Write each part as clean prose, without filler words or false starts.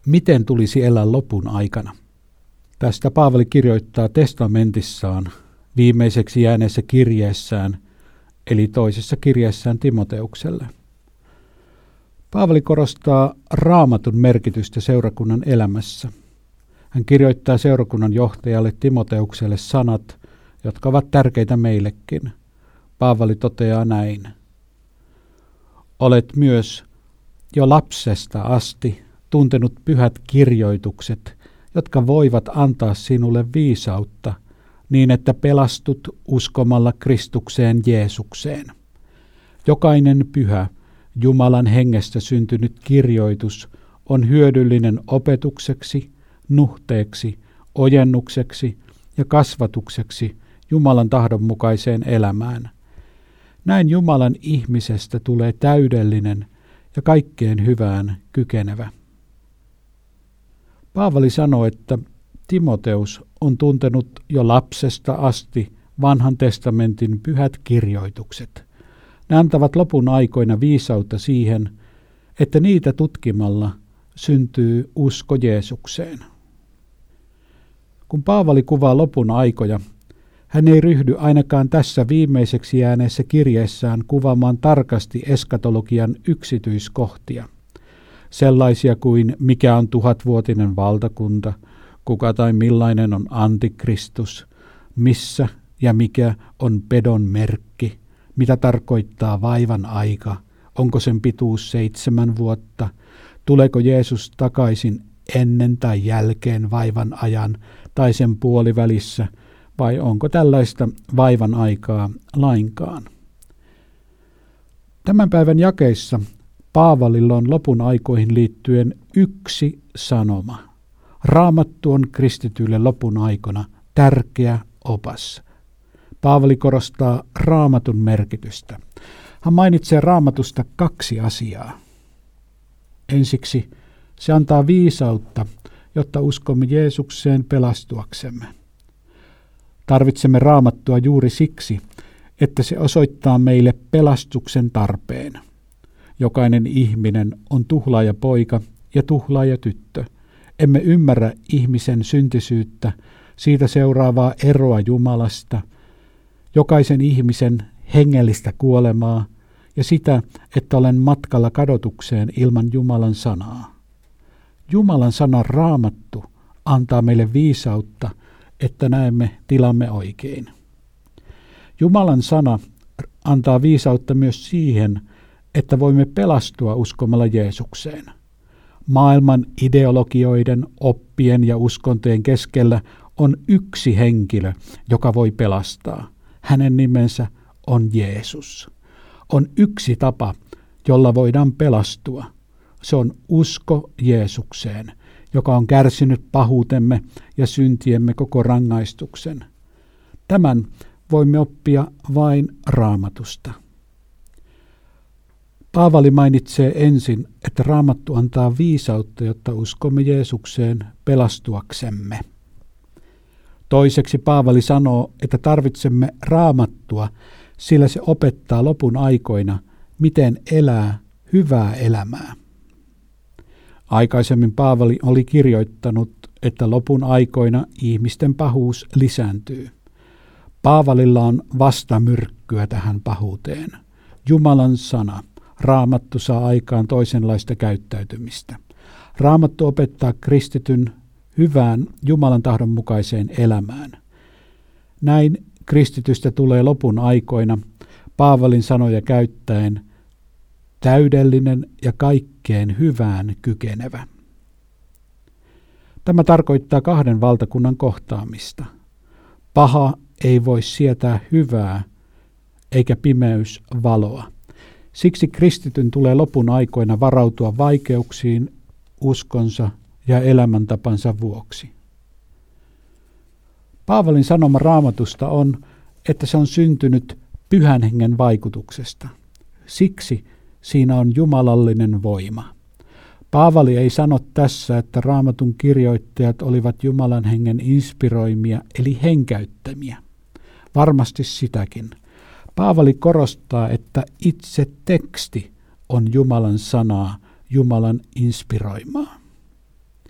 Miten tulisi elää lopun aikana? Tästä Paavali kirjoittaa testamentissaan viimeiseksi jääneessä kirjeessään, eli toisessa kirjeessään Timoteukselle. Paavali korostaa Raamatun merkitystä seurakunnan elämässä. Hän kirjoittaa seurakunnan johtajalle Timoteukselle sanat, jotka ovat tärkeitä meillekin. Paavali toteaa näin. Olet myös jo lapsesta asti tuntenut pyhät kirjoitukset, jotka voivat antaa sinulle viisautta, niin että pelastut uskomalla Kristukseen Jeesukseen. Jokainen pyhä, Jumalan hengestä syntynyt kirjoitus on hyödyllinen opetukseksi, nuhteeksi, ojennukseksi ja kasvatukseksi Jumalan tahdon mukaiseen elämään. Näin Jumalan ihmisestä tulee täydellinen ja kaikkeen hyvään kykenevä. Paavali sanoo, että Timoteus on tuntenut jo lapsesta asti Vanhan testamentin pyhät kirjoitukset. Ne antavat lopun aikoina viisautta siihen, että niitä tutkimalla syntyy usko Jeesukseen. Kun Paavali kuvaa lopun aikoja, hän ei ryhdy ainakaan tässä viimeiseksi jääneessä kirjeessään kuvaamaan tarkasti eskatologian yksityiskohtia. Sellaisia kuin mikä on 1000-vuotinen valtakunta, kuka tai millainen on antikristus, missä ja mikä on pedon merkki, mitä tarkoittaa vaivan aika, onko sen pituus 7 vuotta, tuleeko Jeesus takaisin ennen tai jälkeen vaivan ajan tai sen puolivälissä, vai onko tällaista vaivan aikaa lainkaan. Tämän päivän jakeissa Paavalilla on lopun aikoihin liittyen yksi sanoma. Raamattu on kristityille lopun aikana tärkeä opas. Paavali korostaa Raamatun merkitystä. Hän mainitsee Raamatusta 2 asiaa. Ensiksi se antaa viisautta, jotta uskomme Jeesukseen pelastuaksemme. Tarvitsemme Raamattua juuri siksi, että se osoittaa meille pelastuksen tarpeen. Jokainen ihminen on tuhlaajapoika ja tuhlaajatyttö. Emme ymmärrä ihmisen syntisyyttä, siitä seuraavaa eroa Jumalasta, jokaisen ihmisen hengellistä kuolemaa ja sitä, että olen matkalla kadotukseen ilman Jumalan sanaa. Jumalan sana Raamattu antaa meille viisautta, että näemme tilamme oikein. Jumalan sana antaa viisautta myös siihen, että voimme pelastua uskomalla Jeesukseen. Maailman ideologioiden, oppien ja uskontojen keskellä on yksi henkilö, joka voi pelastaa. Hänen nimensä on Jeesus. On yksi tapa, jolla voidaan pelastua. Se on usko Jeesukseen, joka on kärsinyt pahuutemme ja syntiemme koko rangaistuksen. Tämän voimme oppia vain Raamatusta. Paavali mainitsee ensin, että Raamattu antaa viisautta, jotta uskomme Jeesukseen pelastuaksemme. Toiseksi Paavali sanoo, että tarvitsemme Raamattua, sillä se opettaa lopun aikoina, miten elää hyvää elämää. Aikaisemmin Paavali oli kirjoittanut, että lopun aikoina ihmisten pahuus lisääntyy. Paavalilla on vastamyrkkyä tähän pahuuteen. Jumalan sana, Raamattu saa aikaan toisenlaista käyttäytymistä. Raamattu opettaa kristityn hyvään Jumalan tahdon mukaiseen elämään. Näin kristitystä tulee lopun aikoina Paavalin sanoja käyttäen täydellinen ja kaikkeen hyvään kykenevä. Tämä tarkoittaa 2 valtakunnan kohtaamista. Paha ei voi sietää hyvää, eikä pimeys valoa. Siksi kristityn tulee lopun aikoina varautua vaikeuksiin uskonsa ja elämäntapansa vuoksi. Paavalin sanoma Raamatusta on, että se on syntynyt Pyhän Hengen vaikutuksesta. Siksi siinä on jumalallinen voima. Paavali ei sano tässä, että Raamatun kirjoittajat olivat Jumalan Hengen inspiroimia eli henkäyttämiä. Varmasti sitäkin. Paavali korostaa, että itse teksti on Jumalan sanaa, Jumalan inspiroimaa.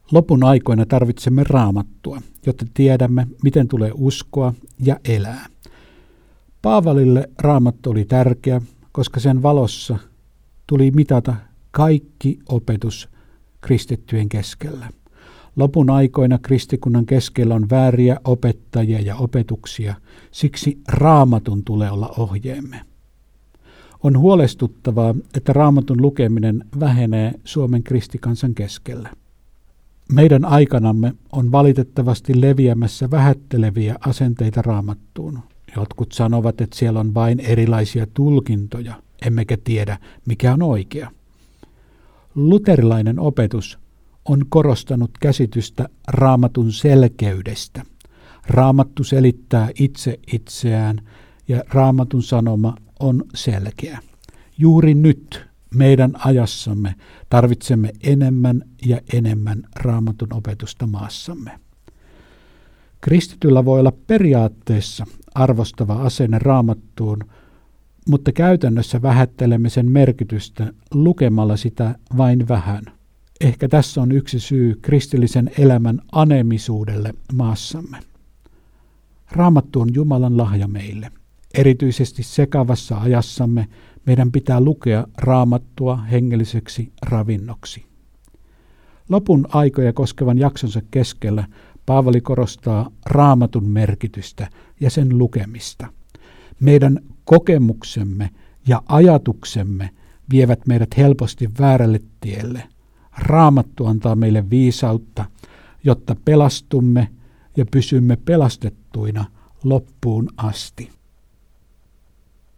Lopun aikoina tarvitsemme Raamattua, jotta tiedämme, miten tulee uskoa ja elää. Paavalille Raamattu oli tärkeä, koska sen valossa tuli mitata kaikki opetus kristittyjen keskellä. Lopun aikoina kristikunnan keskellä on vääriä opettajia ja opetuksia, siksi Raamatun tulee olla ohjeemme. On huolestuttavaa, että Raamatun lukeminen vähenee Suomen kristikansan keskellä. Meidän aikanamme on valitettavasti leviämässä vähätteleviä asenteita Raamattuun. Jotkut sanovat, että siellä on vain erilaisia tulkintoja, emmekä tiedä, mikä on oikea. Luterilainen opetus on korostanut käsitystä Raamatun selkeydestä. Raamattu selittää itse itseään ja Raamatun sanoma on selkeä. Juuri nyt meidän ajassamme tarvitsemme enemmän ja enemmän Raamatun opetusta maassamme. Kristityllä voi olla periaatteessa arvostava asenne Raamattuun, mutta käytännössä vähättelemme sen merkitystä lukemalla sitä vain vähän. Ehkä tässä on yksi syy kristillisen elämän aneemisuudelle maassamme. Raamattu on Jumalan lahja meille. Erityisesti sekavassa ajassamme meidän pitää lukea Raamattua hengelliseksi ravinnoksi. Lopun aikoja koskevan jaksonsa keskellä Paavali korostaa Raamatun merkitystä ja sen lukemista. Meidän kokemuksemme ja ajatuksemme vievät meidät helposti väärälle tielle. Raamattu antaa meille viisautta, jotta pelastumme ja pysymme pelastettuina loppuun asti.